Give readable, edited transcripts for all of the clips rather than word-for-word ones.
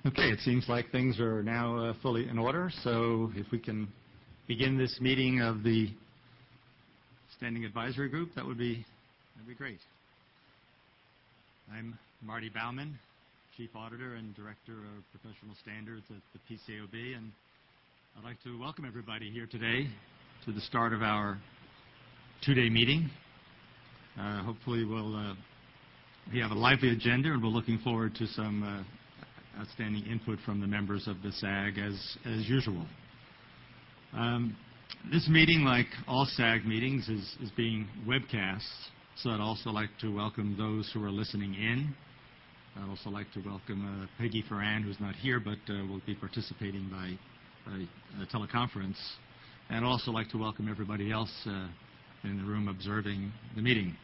Okay, it seems like things are now fully in order, so if we can begin this meeting of the Standing Advisory Group, that'd be great. I'm Marty Baumann, Chief Auditor and Director of Professional Standards at the PCAOB, and I'd like to welcome everybody here today to the start of our two-day meeting. Hopefully we have a lively agenda, and we're looking forward to some outstanding input from the members of the SAG as usual. This meeting, like all SAG meetings, is being webcast, so I'd also like to welcome those who are listening in. I'd also like to welcome Peggy Ferran, who's not here but will be participating by teleconference, and I'd also like to welcome everybody else in the room observing the meeting.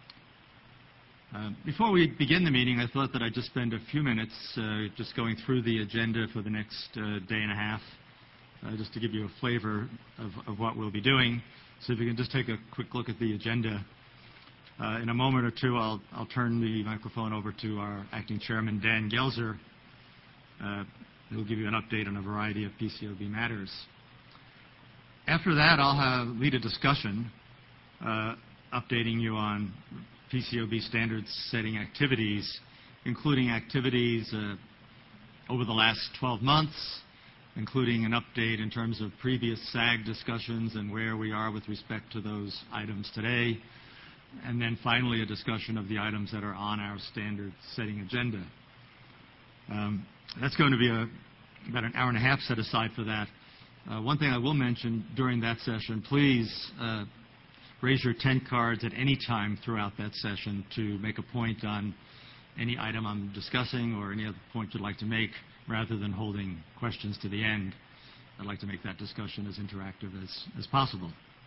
Before we begin the meeting, I thought that I'd just spend a few minutes just going through the agenda for the next day and a half, just to give you a flavor of what we'll be doing. So if you can just take a quick look at the agenda. In a moment or two, I'll turn the microphone over to our acting chairman, Dan Gelzer, who'll give you an update on a variety of PCAOB matters. After that, I'll lead a discussion updating you on PCAOB standards setting activities, including activities over the last 12 months, including an update in terms of previous SAG discussions and where we are with respect to those items today, and then finally a discussion of the items that are on our standard setting agenda. That's going to be about an hour and a half set aside for that. One thing I will mention during that session, please raise your 10 cards at any time throughout that session to make a point on any item I'm discussing or any other point you'd like to make, rather than holding questions to the end. I'd like to make that discussion as interactive as possible.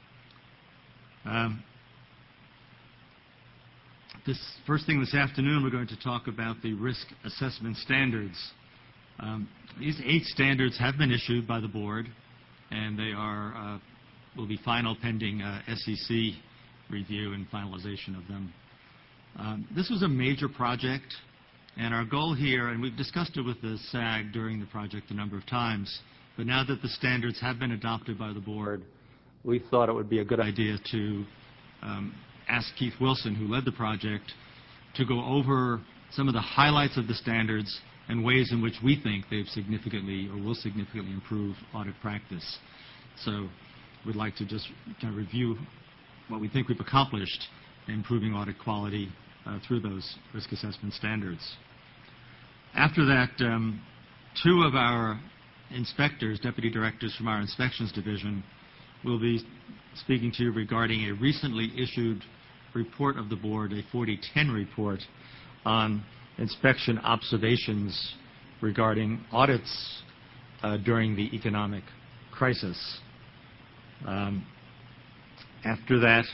First thing this afternoon, we're going to talk about the risk assessment standards. These 8 standards have been issued by the board, and they will be final pending SEC review and finalization of them. This was a major project, and our goal here, and we've discussed it with the SAG during the project a number of times, but now that the standards have been adopted by the board, we thought it would be a good idea to ask Keith Wilson, who led the project, to go over some of the highlights of the standards and ways in which we think they've significantly or will significantly improve audit practice. So we'd like to just kind of review what we think we've accomplished in improving audit quality through those risk assessment standards. After that, 2 of our inspectors, deputy directors from our inspections division, will be speaking to you regarding a recently issued report of the board, a 4010 report on inspection observations regarding audits during the economic crisis. After that,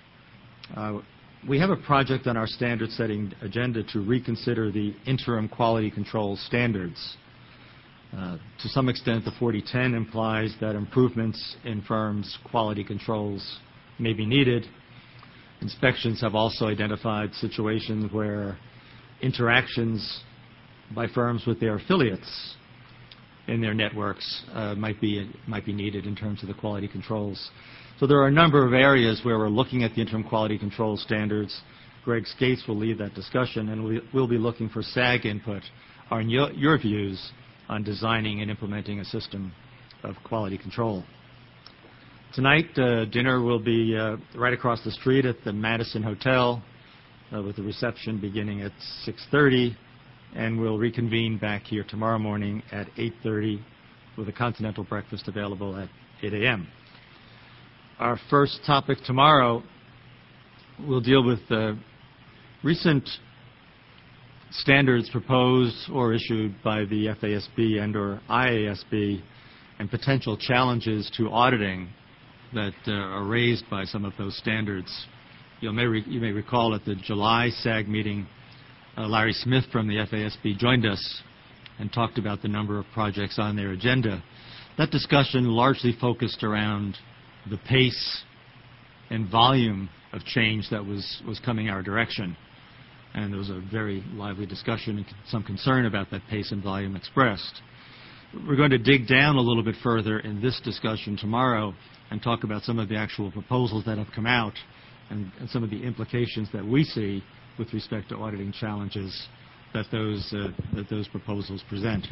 we have a project on our standard setting agenda to reconsider the interim quality control standards. To some extent, the 4010 implies that improvements in firms' quality controls may be needed. Inspections have also identified situations where interactions by firms with their affiliates in their networks might be needed in terms of the quality controls. So there are a number of areas where we're looking at the interim quality control standards. Greg Skates will lead that discussion, and we'll be looking for SAG input on your views on designing and implementing a system of quality control. Tonight, dinner will be right across the street at the Madison Hotel with the reception beginning at 6:30, and we'll reconvene back here tomorrow morning at 8:30 with a continental breakfast available at 8 a.m. Our first topic tomorrow will deal with recent standards proposed or issued by the FASB and or IASB and potential challenges to auditing that are raised by some of those standards. You may recall at the July SAG meeting, Larry Smith from the FASB joined us and talked about the number of projects on their agenda. That discussion largely focused around the pace and volume of change that was coming our direction. and there was a very lively discussion and some concern about that pace and volume expressed. We're going to dig down a little bit further in this discussion tomorrow and talk about some of the actual proposals that have come out and some of the implications that we see with respect to auditing challenges that those proposals present.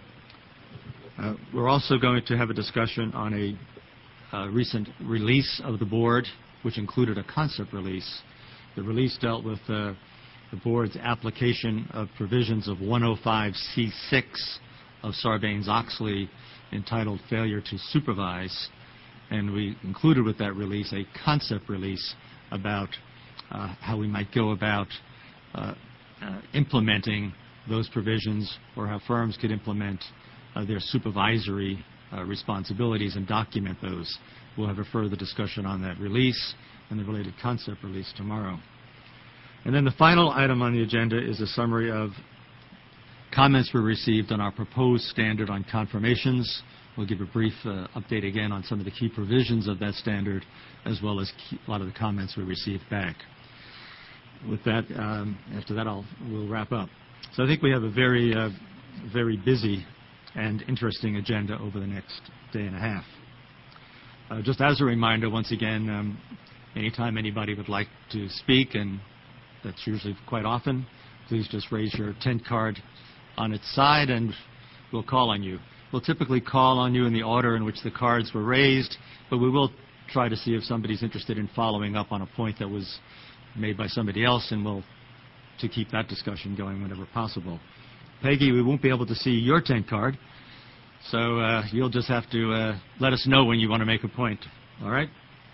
We're also going to have a discussion on a recent release of the board, which included a concept release. The release dealt with the board's application of provisions of 105C6 of Sarbanes-Oxley entitled Failure to Supervise, and we included with that release a concept release about how we might go about implementing those provisions, or how firms could implement their supervisory responsibilities and document those. We'll have a further discussion on that release and the related concept release tomorrow. And then the final item on the agenda is a summary of comments we received on our proposed standard on confirmations. We'll give a brief update again on some of the key provisions of that standard, as well as a lot of the comments we received back. With that, after that, we'll wrap up. So I think we have a very busy and interesting agenda over the next day and a half. Just as a reminder, once again, anytime anybody would like to speak, and that's usually quite often, please just raise your tent card on its side and we'll call on you. We'll typically call on you in the order in which the cards were raised, but we will try to see if somebody's interested in following up on a point that was made by somebody else, and we'll to keep that discussion going whenever possible. Peggy, we won't be able to see your tent card, so you'll just have to let us know when you want to make a point. All right?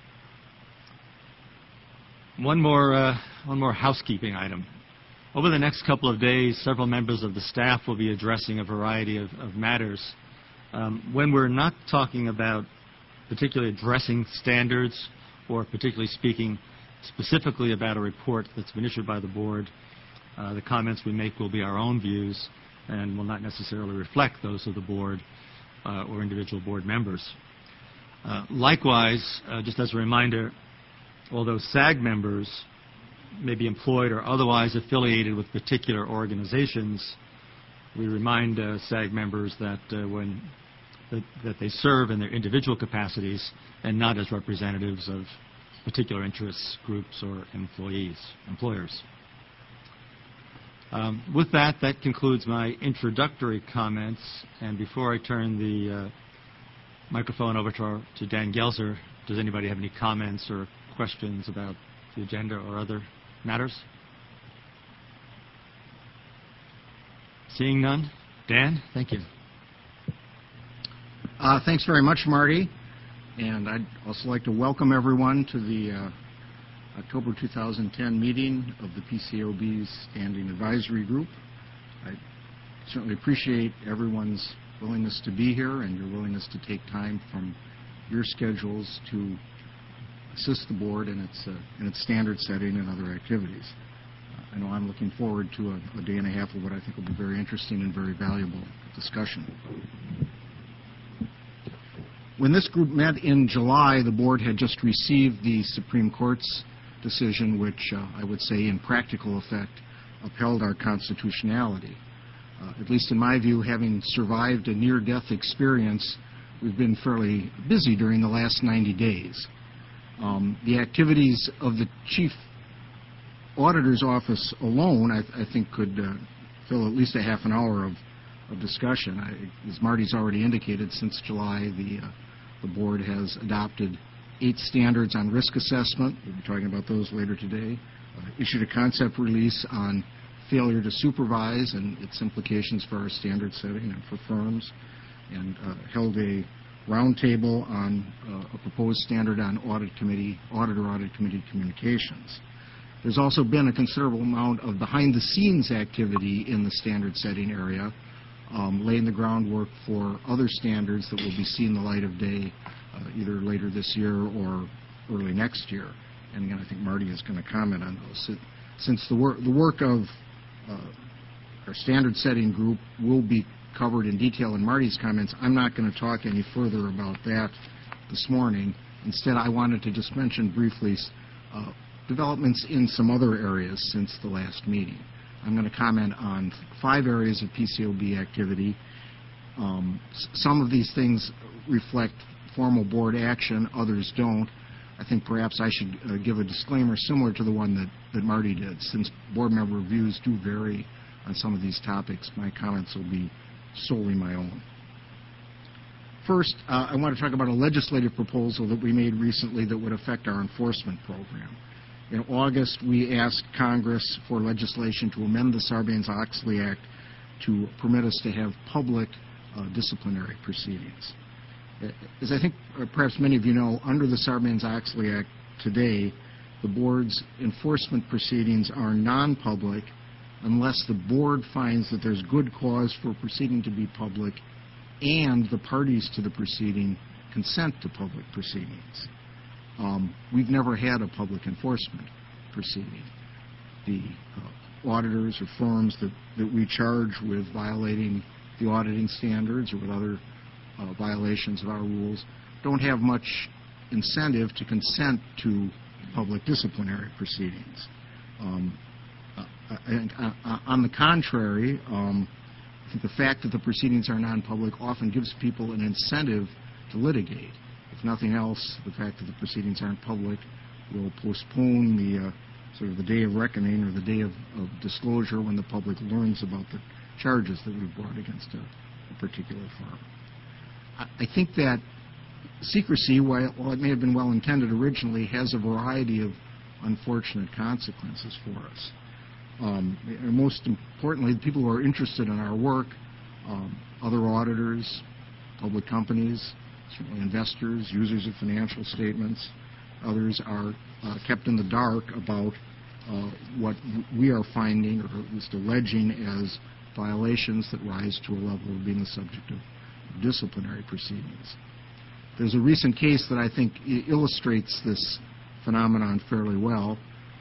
One more housekeeping item. Over the next couple of days, several members of the staff will be addressing a variety of matters. When we're not talking about particularly addressing standards or particularly speaking specifically about a report that's been issued by the board, the comments we make will be our own views and will not necessarily reflect those of the board or individual board members. Likewise, just as a reminder, although SAG members may be employed or otherwise affiliated with particular organizations, we remind SAG members that that they serve in their individual capacities and not as representatives of particular interests, groups, or employers. With that concludes my introductory comments. And before I turn the microphone over to Dan Gelser, does anybody have any comments or questions about the agenda or other matters? Seeing none. Dan, thank you. Thanks very much, Marty. And I'd also like to welcome everyone to the October 2010 meeting of the PCAOB's Standing Advisory Group. I certainly appreciate everyone's willingness to be here and your willingness to take time from your schedules to assist the board in its standard setting and other activities. I know I'm looking forward to a day and a half of what I think will be very interesting and very valuable discussion. When this group met in July, the board had just received the Supreme Court's decision, which I would say in practical effect upheld our constitutionality. At least in my view, having survived a near-death experience, we've been fairly busy during the last 90 days. The activities of the Chief Auditor's Office alone, I think, could fill at least a half an hour of discussion. As Marty's already indicated, since July, the board has adopted 8 standards on risk assessment. We'll be talking about those later today. Issued a concept release on failure to supervise and its implications for our standard setting and for firms, and held a roundtable on a proposed standard on audit committee communications. There's also been a considerable amount of behind-the-scenes activity in the standard setting area, laying the groundwork for other standards that will be seeing the light of day either later this year or early next year. And again, I think Marty is going to comment on those. Since the work of our standard setting group will be covered in detail in Marty's comments, I'm not going to talk any further about that this morning. Instead, I wanted to just mention briefly developments in some other areas since the last meeting. I'm going to comment on 5 areas of PCOB activity. Some of these things reflect formal board action, others don't. I think perhaps I should give a disclaimer similar to the one that Marty did. Since board member views do vary on some of these topics, my comments will be solely my own. First, I want to talk about a legislative proposal that we made recently that would affect our enforcement program. In August, we asked Congress for legislation to amend the Sarbanes-Oxley Act to permit us to have public disciplinary proceedings. As I think perhaps many of you know, under the Sarbanes-Oxley Act today, the board's enforcement proceedings are non-public unless the board finds that there's good cause for a proceeding to be public and the parties to the proceeding consent to public proceedings. We've never had a public enforcement proceeding. The auditors or firms that we charge with violating the auditing standards or with other violations of our rules don't have much incentive to consent to public disciplinary proceedings. On the contrary, I think the fact that the proceedings are non-public often gives people an incentive to litigate. If nothing else, the fact that the proceedings aren't public will postpone the sort of the day of reckoning or the day of disclosure when the public learns about the charges that we've brought against a particular firm. I think that secrecy, while it may have been well intended originally, has a variety of unfortunate consequences for us. Most importantly, the people who are interested in our work, other auditors, public companies, certainly investors, users of financial statements, others are kept in the dark about what we are finding or at least alleging as violations that rise to a level of being the subject of disciplinary proceedings. There's a recent case that I think illustrates this phenomenon fairly well.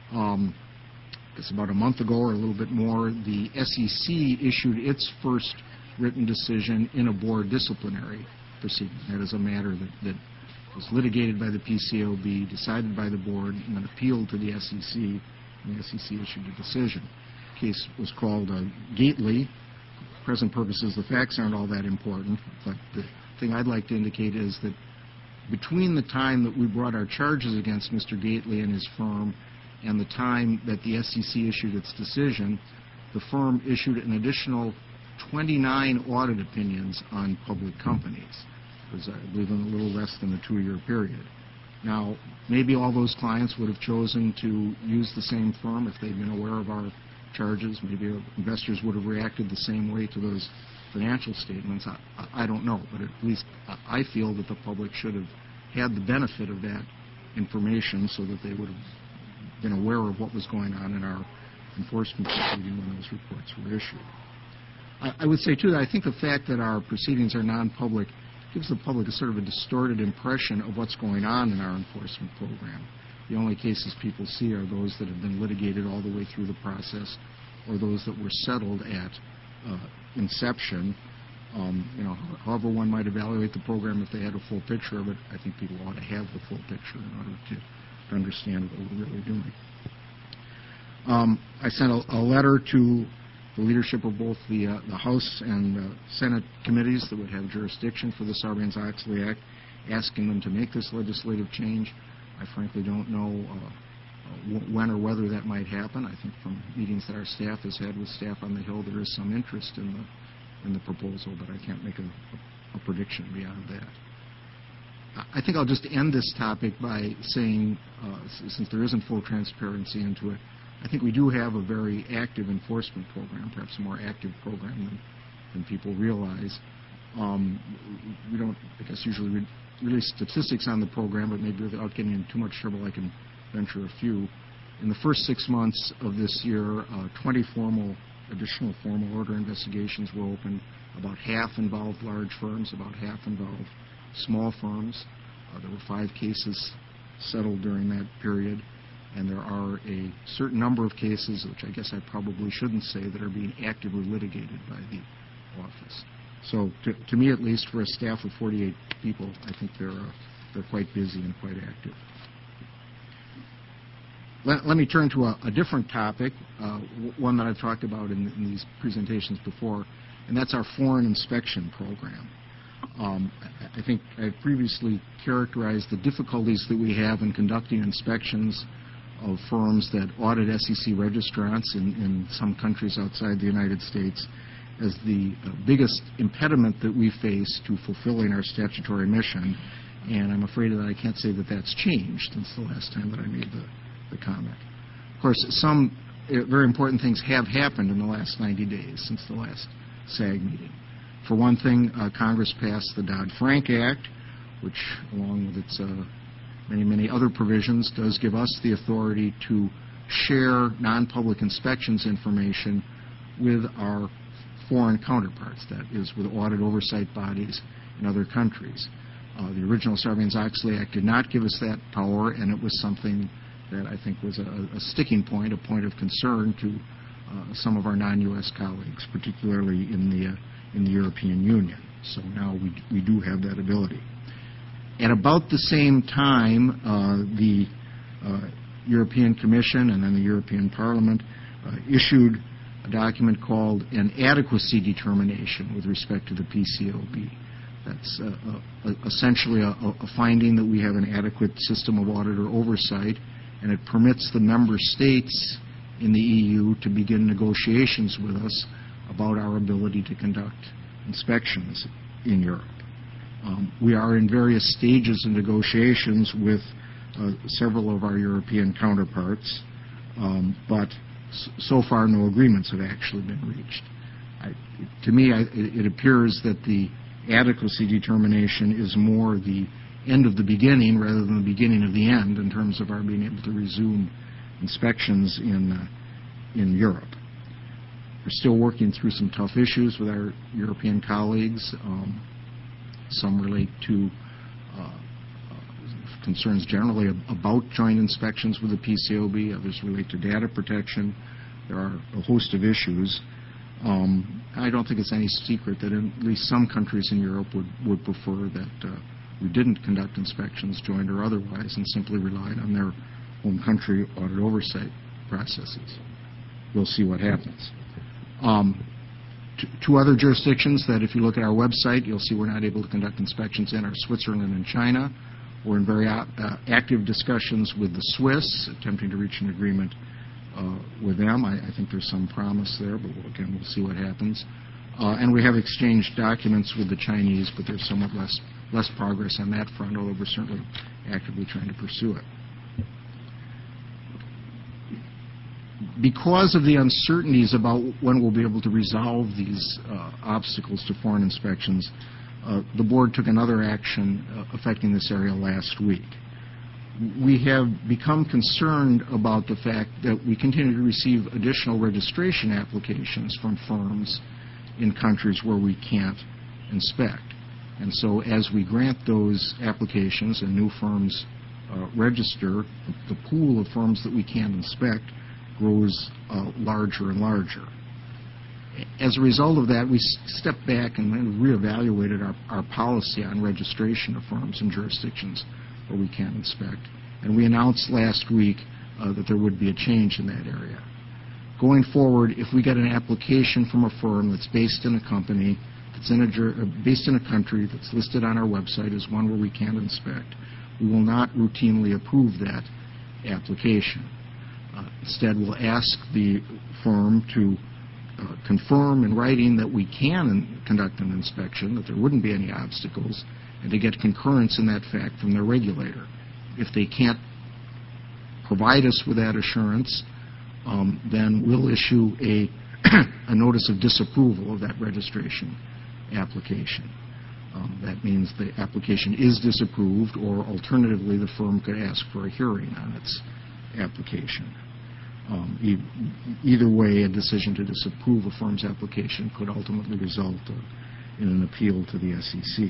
It's about a month ago or a little bit more, the SEC issued its first written decision in a board disciplinary proceeding. That is a matter that was litigated by the PCOB, decided by the board, and then appealed to the SEC, and the SEC issued a decision. The case was called Gately. For present purposes, the facts aren't all that important, but the thing I'd like to indicate is that between the time that we brought our charges against Mr. Gately and his firm and the time that the SEC issued its decision, the firm issued an additional 29 audit opinions on public companies. It was, I believe, in a little less than a 2-year period. Now, maybe all those clients would have chosen to use the same firm if they'd been aware of our charges. Maybe investors would have reacted the same way to those financial statements. I don't know, but at least I feel that the public should have had the benefit of that information so that they would have been aware of what was going on in our enforcement proceeding when those reports were issued. I would say, too, that I think the fact that our proceedings are non-public gives the public a sort of a distorted impression of what's going on in our enforcement program. The only cases people see are those that have been litigated all the way through the process or those that were settled at inception. However one might evaluate the program if they had a full picture of it, I think people ought to have the full picture in order to understand what we're really doing. I sent a letter to the leadership of both the House and Senate committees that would have jurisdiction for the Sarbanes-Oxley Act, asking them to make this legislative change. I frankly don't know when or whether that might happen. I think from meetings that our staff has had with staff on the Hill, there is some interest in the proposal, but I can't make a prediction beyond that. I think I'll just end this topic by saying, since there isn't full transparency into it, I think we do have a very active enforcement program, perhaps a more active program than people realize. We don't, I guess, usually release statistics on the program, but maybe without getting into too much trouble, I can venture a few. In the first 6 months of this year, 20 additional formal order investigations were opened. About half involved large firms, about half involved small firms. There were 5 cases settled during that period, and there are a certain number of cases, which I guess I probably shouldn't say, that are being actively litigated by the office. So to me, at least, for a staff of 48 people, I think they're quite busy and quite active. Let me turn to a different topic, one that I've talked about in these presentations before, and that's our foreign inspection program. I think I previously characterized the difficulties that we have in conducting inspections of firms that audit SEC registrants in some countries outside the United States as the biggest impediment that we face to fulfilling our statutory mission, and I'm afraid that I can't say that that's changed since the last time that I made the comment. Of course, some very important things have happened in the last 90 days since the last SAG meeting. For one thing, Congress passed the Dodd-Frank Act, which, along with its many other provisions, does give us the authority to share non-public inspections information with our foreign counterparts, that is, with audit oversight bodies in other countries. The original Sarbanes-Oxley Act did not give us that power, and it was something that I think was a sticking point, a point of concern to some of our non-U.S. colleagues, particularly in the European Union. So now we do have that ability. At about the same time, the European Commission and then the European Parliament issued a document called an adequacy determination with respect to the PCAOB. That's essentially a finding that we have an adequate system of auditor oversight, and it permits the member states in the EU to begin negotiations with us about our ability to conduct inspections in Europe. We are in various stages of negotiations with several of our European counterparts, but so far no agreements have actually been reached. To me, it appears that the adequacy determination is more the end of the beginning rather than the beginning of the end in terms of our being able to resume inspections in Europe. We're still working through some tough issues with our European colleagues. Some relate to concerns generally about joint inspections with the PCAOB. Others relate to data protection. There are a host of issues. I don't think it's any secret that at least some countries in Europe would prefer that we didn't conduct inspections, joint or otherwise, and simply relied on their home country audit oversight processes. We'll see what happens. Two other jurisdictions that if you look at our website, you'll see we're not able to conduct inspections in are Switzerland and China. We're in very active discussions with the Swiss, attempting to reach an agreement with them. I think there's some promise there, but again, we'll see what happens. And we have exchanged documents with the Chinese, but there's somewhat less progress on that front, although we're certainly actively trying to pursue it. Because of the uncertainties about when we'll be able to resolve these obstacles to foreign inspections, the board took another action affecting this area last week. We have become concerned about the fact that we continue to receive additional registration applications from firms in countries where we can't inspect. And so as we grant those applications and new firms register, the pool of firms that we can't inspect grows larger and larger. As a result of that, we stepped back and reevaluated our policy on registration of firms in jurisdictions where we can't inspect. And we announced last week that there would be a change in that area. Going forward, if we get an application from a firm that's based in a company, that's based in a country that's listed on our website as one where we can't inspect, we will not routinely approve that application. Instead, we'll ask the firm to confirm in writing that we can conduct an inspection, that there wouldn't be any obstacles, and to get concurrence in that fact from their regulator. If they can't provide us with that assurance, then we'll issue a notice of disapproval of that registration application. That means the application is disapproved, or alternatively, the firm could ask for a hearing on its application. Either way, a decision to disapprove a firm's application could ultimately result in an appeal to the SEC.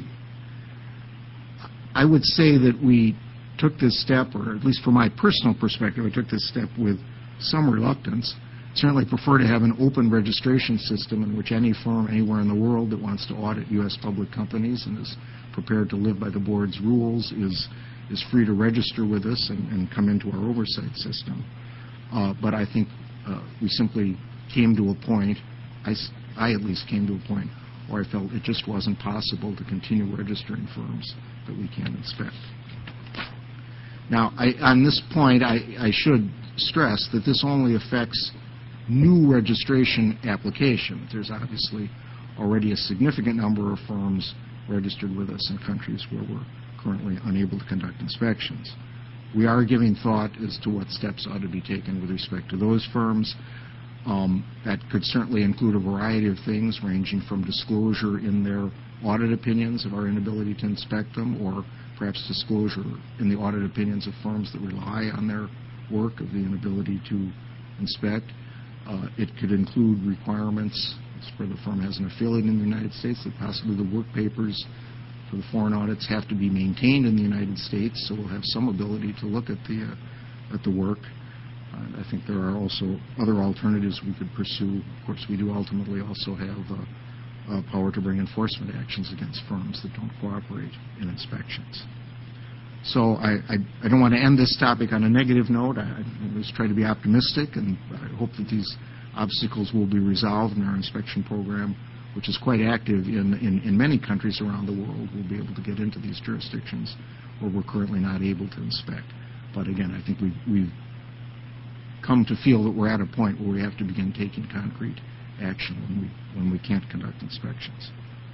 I would say that we took this step, or at least from my personal perspective, I took this step with some reluctance. Certainly prefer to have an open registration system in which any firm anywhere in the world that wants to audit U.S. public companies and is prepared to live by the board's rules is free to register with us and come into our oversight system. But I think we simply came to a point, I at least came to a point where I felt it just wasn't possible to continue registering firms that we can't inspect. Now, on this point, I should stress that this only affects new registration applications. There's obviously already a significant number of firms registered with us in countries where we're currently unable to conduct inspections. We are giving thought as to what steps ought to be taken with respect to those firms. That could certainly include a variety of things, ranging from disclosure in their audit opinions of our inability to inspect them, or perhaps disclosure in the audit opinions of firms that rely on their work of the inability to inspect. It could include requirements where the firm has an affiliate in the United States, that possibly the work papers for the foreign audits have to be maintained in the United States, so we'll have some ability to look at the work. I think there are also other alternatives we could pursue. Of course, we do ultimately also have power to bring enforcement actions against firms that don't cooperate in inspections. So I don't want to end this topic on a negative note. I always try to be optimistic, and I hope that these obstacles will be resolved in our inspection program, which is quite active in many countries around the world. We'll be able to get into these jurisdictions where we're currently not able to inspect. But again, I think we've come to feel that we're at a point where we have to begin taking concrete action when we can't conduct inspections.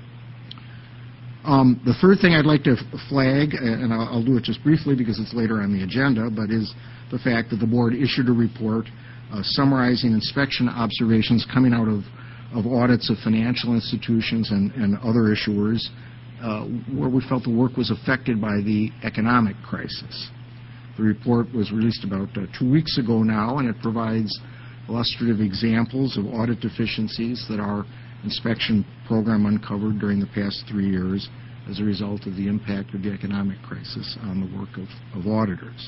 The third thing I'd like to flag, and I'll do it just briefly because it's later on the agenda, but is the fact that the board issued a report summarizing inspection observations coming out of audits of financial institutions and other issuers where we felt the work was affected by the economic crisis. The report was released about 2 weeks ago now, and it provides illustrative examples of audit deficiencies that our inspection program uncovered during the past 3 years as a result of the impact of the economic crisis on the work of auditors.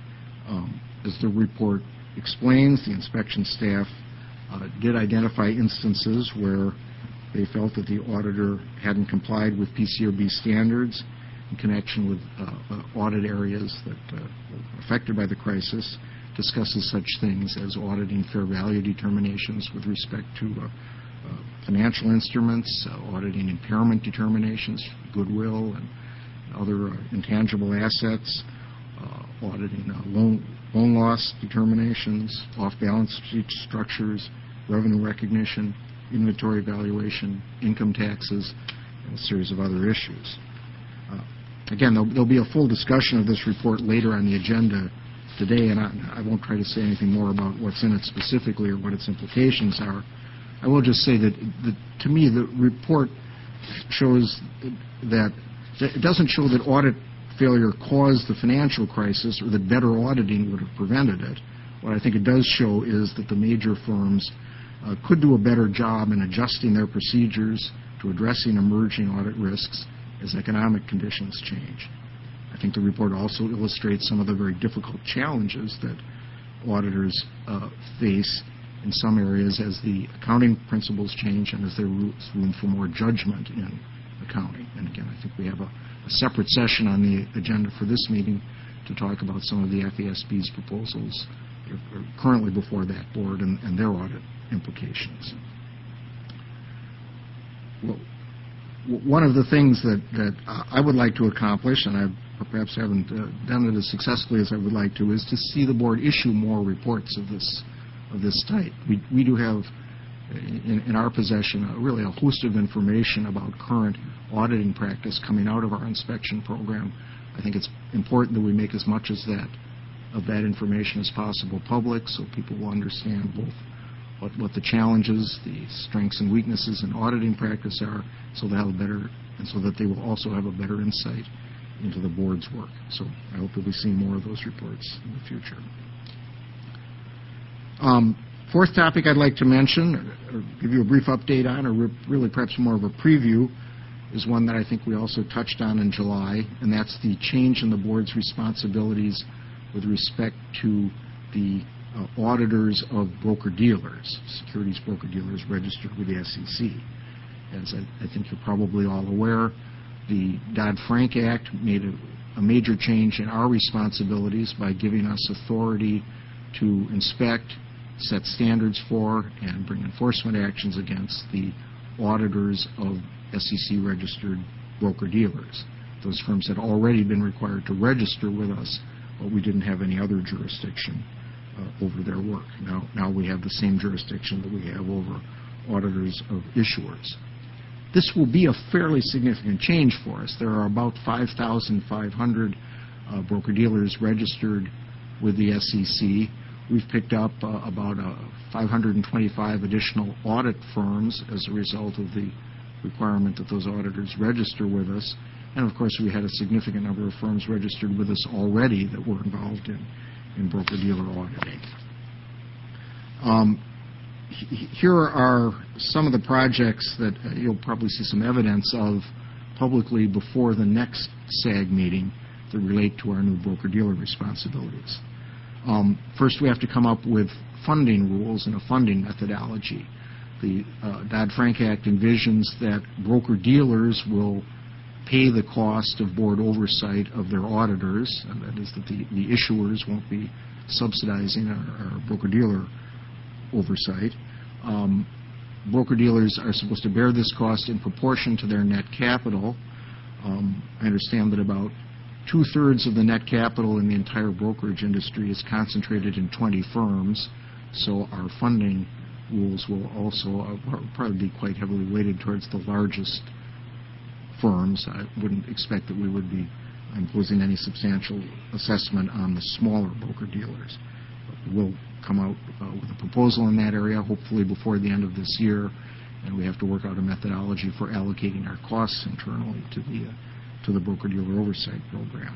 As the report explains, the inspection staff did identify instances where they felt that the auditor hadn't complied with PCAOB standards in connection with audit areas that were affected by the crisis, discusses such things as auditing fair value determinations with respect to financial instruments, auditing impairment determinations, goodwill, and other intangible assets, auditing loan loss determinations, off-balance sheet structures, revenue recognition, inventory valuation, income taxes, and a series of other issues. Again, there'll be a full discussion of this report later on the agenda today, and I won't try to say anything more about what's in it specifically or what its implications are. I will just say that to me, the report shows that it doesn't show that audit failure caused the financial crisis or that better auditing would have prevented it. What I think it does show is that the major firms could do a better job in adjusting their procedures to addressing emerging audit risks as economic conditions change. I think the report also illustrates some of the very difficult challenges that auditors face in some areas as the accounting principles change and as there's room for more judgment in accounting. And again, I think we have a separate session on the agenda for this meeting to talk about some of the FASB's proposals currently before that board and their audit implications. Well, one of the things that I would like to accomplish, and I perhaps haven't done it as successfully as I would like to, is to see the board issue more reports of this type. We do have in our possession really a host of information about current auditing practice coming out of our inspection program. I think it's important that we make as much of that information as possible public, so people will understand both what the challenges, the strengths and weaknesses in auditing practice are, so that they will also have a better insight into the board's work. So I hope that we see more of those reports in the future. Fourth topic I'd like to mention, or give you a brief update on, or really perhaps more of a preview, is one that I think we also touched on in July, and that's the change in the board's responsibilities with respect to the auditors of broker-dealers, securities broker-dealers registered with the SEC. As I think you're probably all aware, the Dodd-Frank Act made a major change in our responsibilities by giving us authority to inspect, set standards for, and bring enforcement actions against the auditors of SEC-registered broker-dealers. Those firms had already been required to register with us, but we didn't have any other jurisdiction over their work. Now we have the same jurisdiction that we have over auditors of issuers. This will be a fairly significant change for us. There are about 5,500 broker-dealers registered with the SEC. We've picked up about 525 additional audit firms as a result of the requirement that those auditors register with us. And, of course, we had a significant number of firms registered with us already that were involved in broker-dealer auditing. Here are some of the projects that you'll probably see some evidence of publicly before the next SAG meeting that relate to our new broker-dealer responsibilities. First, we have to come up with funding rules and a funding methodology. The Dodd-Frank Act envisions that broker-dealers will pay the cost of board oversight of their auditors, and that is that the issuers won't be subsidizing our broker-dealer oversight. Broker-dealers are supposed to bear this cost in proportion to their net capital. I understand that about 2/3 of the net capital in the entire brokerage industry is concentrated in 20 firms, so our funding rules will also probably be quite heavily weighted towards the largest firms. I wouldn't expect that we would be imposing any substantial assessment on the smaller broker-dealers. We'll come out with a proposal in that area, hopefully before the end of this year, and we have to work out a methodology for allocating our costs internally to the broker-dealer oversight program.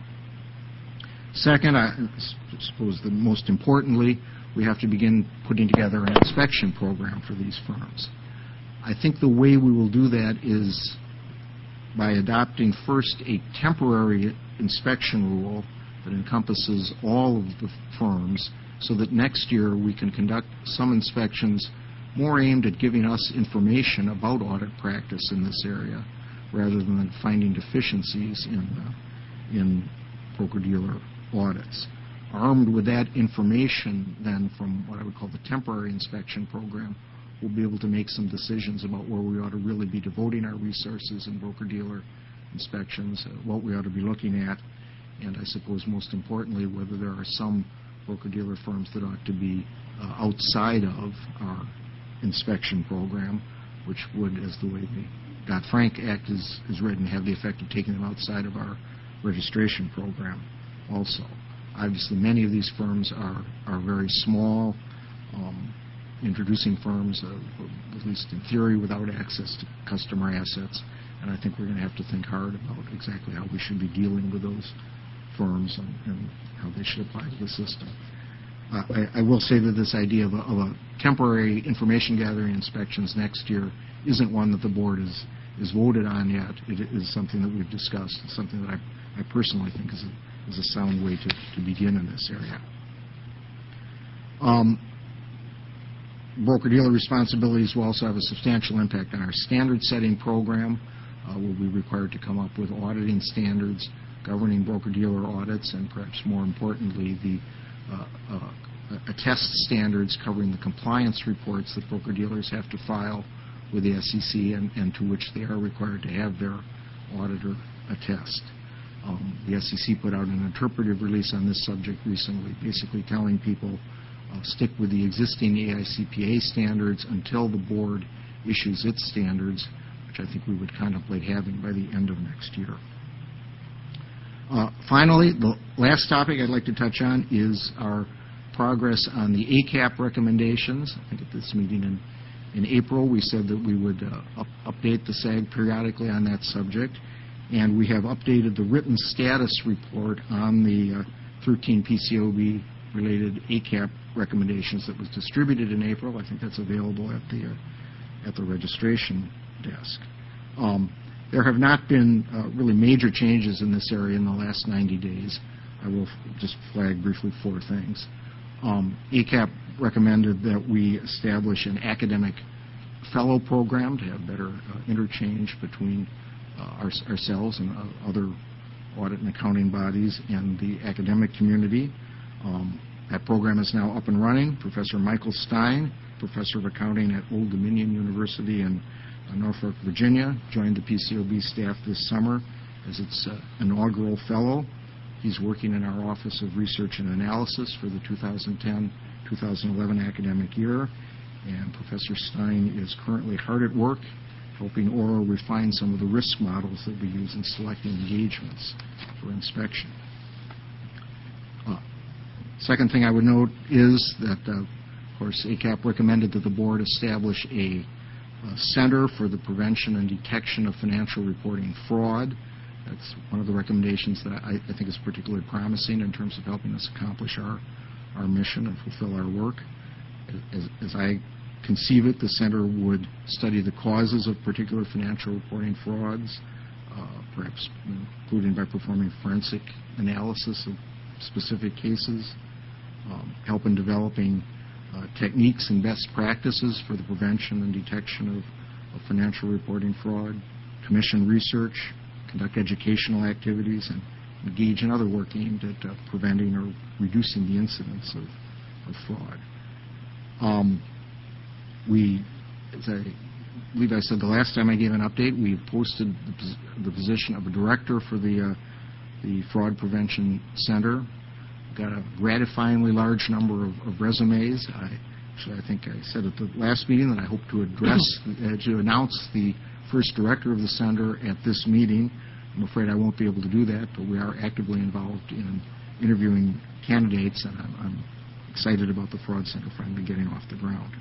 Second, I suppose that most importantly, we have to begin putting together an inspection program for these firms. I think the way we will do that is by adopting first a temporary inspection rule that encompasses all of the firms, so that next year we can conduct some inspections more aimed at giving us information about audit practice in this area rather than finding deficiencies in broker-dealer audits. Armed with that information then from what I would call the temporary inspection program, we'll be able to make some decisions about where we ought to really be devoting our resources in broker-dealer inspections, what we ought to be looking at, and I suppose most importantly whether there are some broker-dealer firms that ought to be outside of our inspection program, which would, as the way the Dodd-Frank Act is written, have the effect of taking them outside of our registration program also. Obviously, many of these firms are very small, introducing firms, at least in theory, without access to customer assets, and I think we're going to have to think hard about exactly how we should be dealing with those firms and how they should apply to the system. I will say that this idea of a temporary information gathering inspections next year isn't one that the board is voted on yet. It is something that we've discussed. It's something that I personally think is a sound way to begin in this area. Broker-dealer responsibilities will also have a substantial impact on our standard-setting program. We'll be required to come up with auditing standards governing broker-dealer audits, and perhaps more importantly, the attest standards covering the compliance reports that broker-dealers have to file with the SEC and to which they are required to have their auditor attest. The SEC put out an interpretive release on this subject recently, basically telling people stick with the existing AICPA standards until the board issues its standards, which I think we would contemplate having by the end of next year. Finally, the last topic I'd like to touch on is our progress on the ACAP recommendations. I think at this meeting in April we said that we would update the SAG periodically on that subject, and we have updated the written status report on the 13 PCAOB-related ACAP recommendations that was distributed in April. I think that's available at the registration desk. There have not been really major changes in this area in the last 90 days. I will just flag briefly 4 things. ACAP recommended that we establish an academic fellow program to have better interchange between ourselves and other audit and accounting bodies and the academic community. That program is now up and running. Professor Michael Stein, professor of accounting at Old Dominion University in Norfolk, Virginia, joined the PCAOB staff this summer as its inaugural fellow. He's working in our Office of Research and Analysis for the 2010-2011 academic year, and Professor Stein is currently hard at work helping ORA refine some of the risk models that we use in selecting engagements for inspection. Second thing I would note is that, of course, ACAP recommended that the board establish a Center for the Prevention and Detection of Financial Reporting Fraud. That's one of the recommendations that I think is particularly promising in terms of helping us accomplish our mission and fulfill our work. As I conceive it, the center would study the causes of particular financial reporting frauds, perhaps including by performing forensic analysis of specific cases, help in developing techniques and best practices for the prevention and detection of financial reporting fraud, commission research, conduct educational activities, and engage in other work aimed at preventing or reducing the incidence of fraud. As I believe I said the last time I gave an update, we posted the position of a director for the Fraud Prevention Center. Got a gratifyingly large number of resumes. I think I said at the last meeting that I hope to announce the first director of the center at this meeting. I'm afraid I won't be able to do that, but we are actively involved in interviewing candidates, and I'm excited about the Fraud Center finally getting off the ground.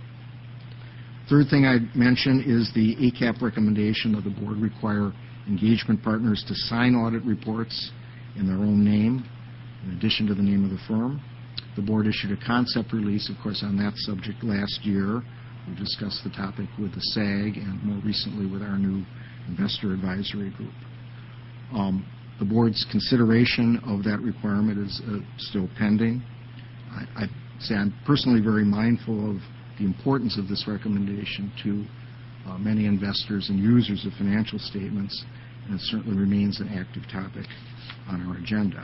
Third thing I'd mention is the ACAP recommendation that the board require engagement partners to sign audit reports in their own name, in addition to the name of the firm. The board issued a concept release, of course, on that subject last year. We discussed the topic with the SAG and more recently with our new investor advisory group. The board's consideration of that requirement is still pending. I'd say I'm personally very mindful of the importance of this recommendation to many investors and users of financial statements, and it certainly remains an active topic on our agenda.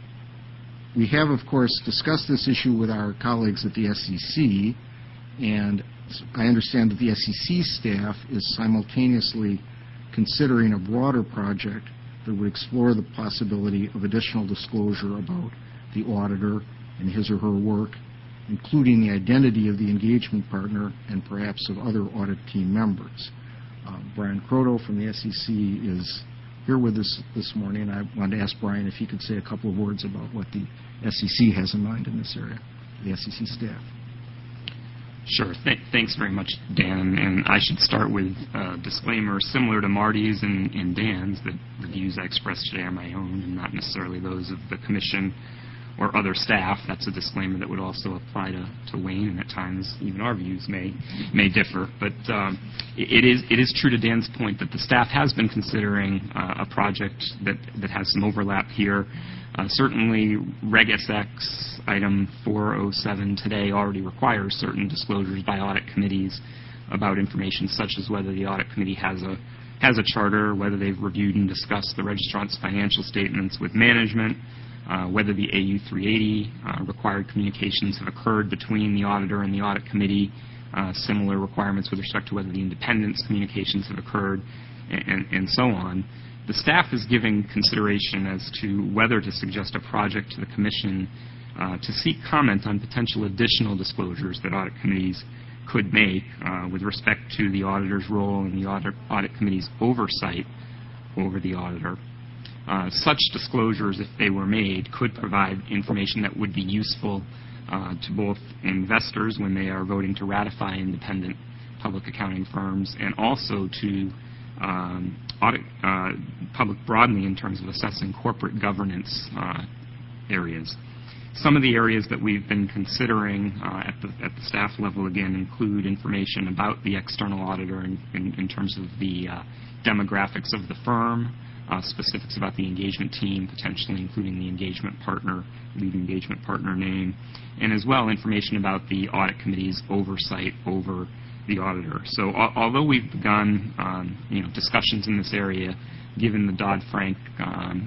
We have, of course, discussed this issue with our colleagues at the SEC, and I understand that the SEC staff is simultaneously considering a broader project that would explore the possibility of additional disclosure about the auditor and his or her work, including the identity of the engagement partner and perhaps of other audit team members. Brian Croto from the SEC is here with us this morning. I wanted to ask Brian if he could say a couple of words about what the SEC has in mind in this area, the SEC staff. Sure. Thanks very much, Dan. And I should start with a disclaimer similar to Marty's and Dan's, that the views I expressed today are my own and not necessarily those of the Commission or other staff. That's a disclaimer that would also apply to Wayne, and at times even our views may differ. But it is true to Dan's point that the staff has been considering a project that has some overlap here. Certainly, Reg SX item 407 today already requires certain disclosures by audit committees about information such as whether the audit committee has a charter, whether they've reviewed and discussed the registrant's financial statements with management, whether the AU 380 required communications have occurred between the auditor and the audit committee, similar requirements with respect to whether the independence communications have occurred, and so on. The staff is giving consideration as to whether to suggest a project to the Commission to seek comment on potential additional disclosures that audit committees could make with respect to the auditor's role and the audit committee's oversight over the auditor. Such disclosures, if they were made, could provide information that would be useful to both investors when they are voting to ratify independent public accounting firms, and also to audit public broadly in terms of assessing corporate governance areas. Some of the areas that we've been considering at the staff level, again, include information about the external auditor in terms of the demographics of the firm, specifics about the engagement team, potentially including the engagement partner, lead engagement partner name, and as well information about the audit committee's oversight over the auditor. So although we've begun discussions in this area, given the Dodd-Frank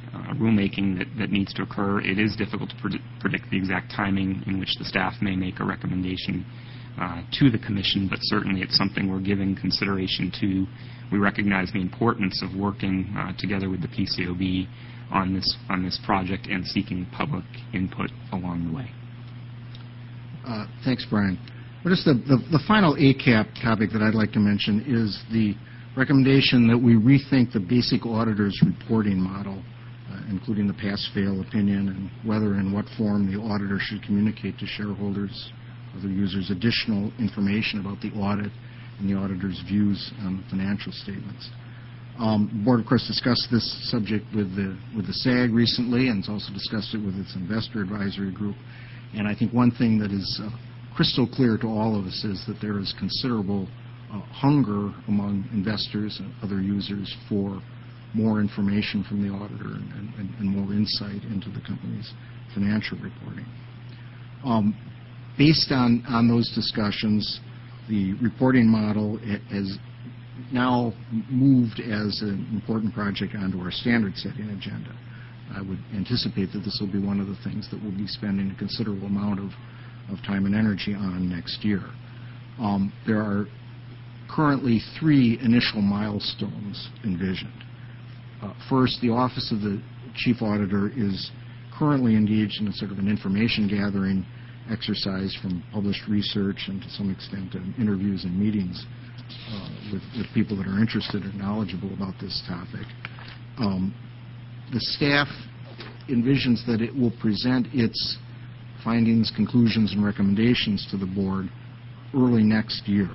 rulemaking that needs to occur. It is difficult to predict the exact timing in which the staff may make a recommendation to the Commission, but certainly it's something we're giving consideration to. We recognize the importance of working together with the PCOB on this project and seeking public input along the way. Thanks, Brian. But just the final ACAP topic that I'd like to mention is the recommendation that we rethink the basic auditor's reporting model, including the pass-fail opinion and whether and what form the auditor should communicate to shareholders, other users, additional information about the audit and the auditor's views on financial statements. The board, of course, discussed this subject with the SAG recently, and it's also discussed it with its investor advisory group. And I think one thing that is crystal clear to all of us is that there is considerable hunger among investors and other users for more information from the auditor and more insight into the company's financial reporting. Based on those discussions, the reporting model has now moved as an important project onto our standard-setting agenda. I would anticipate that this will be one of the things that we'll be spending a considerable amount of time and energy on next year. There are currently 3 initial milestones envisioned. First, the Office of the Chief Auditor is currently engaged in a sort of an information gathering exercise from published research and to some extent interviews and meetings with people that are interested or knowledgeable about this topic. The staff envisions that it will present its findings, conclusions, and recommendations to the board early next year.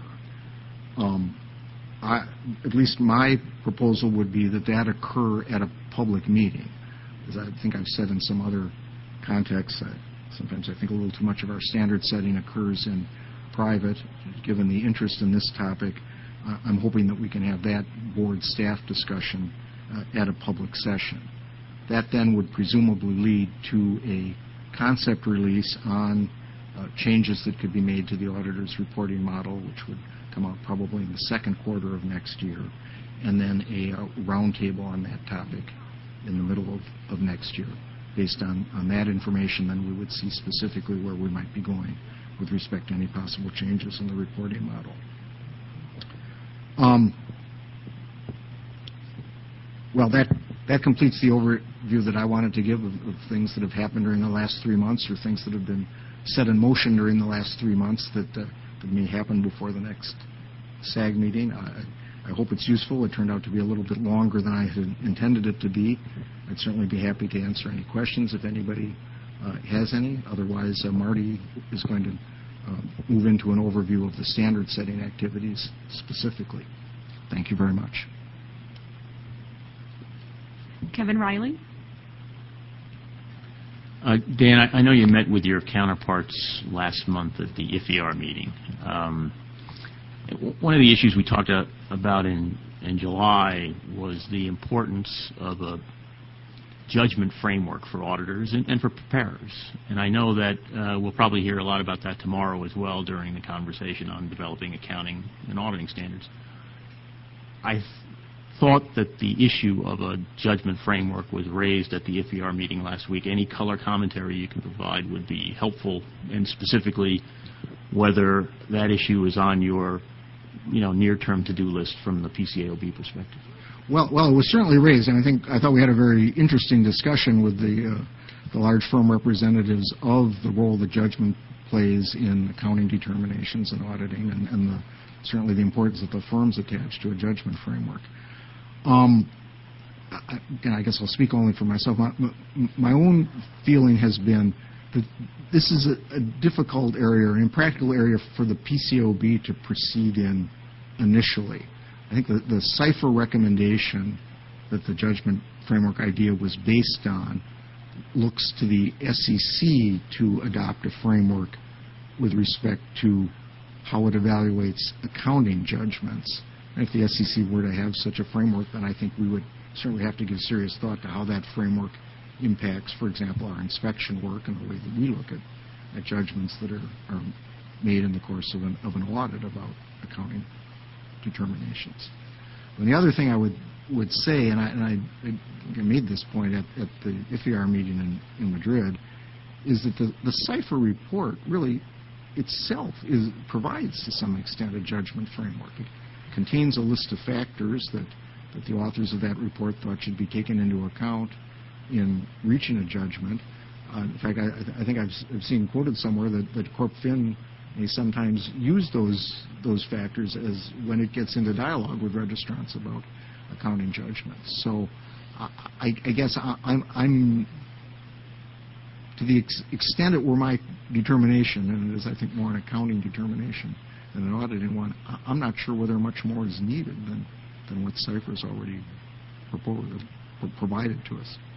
At least my proposal would be that occur at a public meeting. As I think I've said in some other contexts, sometimes I think a little too much of our standard setting occurs in private. Given the interest in this topic, I'm hoping that we can have that board staff discussion at a public session. That then would presumably lead to a concept release on changes that could be made to the auditor's reporting model, which would come out probably in the second quarter of next year, and then a roundtable on that topic in the middle of next year. Based on that information, then we would see specifically where we might be going with respect to any possible changes in the reporting model. Well, that completes the overview that I wanted to give of things that have happened during the last 3 months, or things that have been set in motion during the last 3 months that may happen before the next SAG meeting. I hope it's useful. It turned out to be a little bit longer than I had intended it to be. I'd certainly be happy to answer any questions if anybody has any. Otherwise, Marty is going to move into an overview of the standard setting activities specifically. Thank you very much. Kevin Riley. Dan, I know you met with your counterparts last month at the IFER meeting. One of the issues we talked about in July was the importance of a judgment framework for auditors and for preparers. And I know that we'll probably hear a lot about that tomorrow as well during the conversation on developing accounting and auditing standards. I thought that the issue of a judgment framework was raised at the IFER meeting last week. Any color commentary you can provide would be helpful, and specifically whether that issue is on your near-term to-do list from the PCAOB perspective. Well, it was certainly raised, and I thought we had a very interesting discussion with the large firm representatives of the role that judgment plays in accounting determinations and auditing, and certainly the importance that the firms attach to a judgment framework. And I guess I'll speak only for myself. My own feeling has been that this is a difficult area, an impractical area for the PCAOB to proceed in initially. I think the CIFER recommendation that the judgment framework idea was based on looks to the SEC to adopt a framework with respect to how it evaluates accounting judgments. And if the SEC were to have such a framework, then I think we would certainly have to give serious thought to how that framework impacts, for example, our inspection work and the way that we look at judgments that are made in the course of an audit about accounting determinations. And the other thing I would would say, and I made this point at the IFIAR meeting in Madrid, is that the Cipher report really itself provides to some extent a judgment framework. It contains a list of factors that the authors of that report thought should be taken into account in reaching a judgment. In fact, I think I've seen quoted somewhere that Corp Fin may sometimes use those factors as when it gets into dialogue with registrants about accounting judgments. So I guess I'm to the extent it were my determination, and it is, I think, more an accounting determination than an auditing one, I'm not sure whether much more is needed than what Cipher's already provided to us.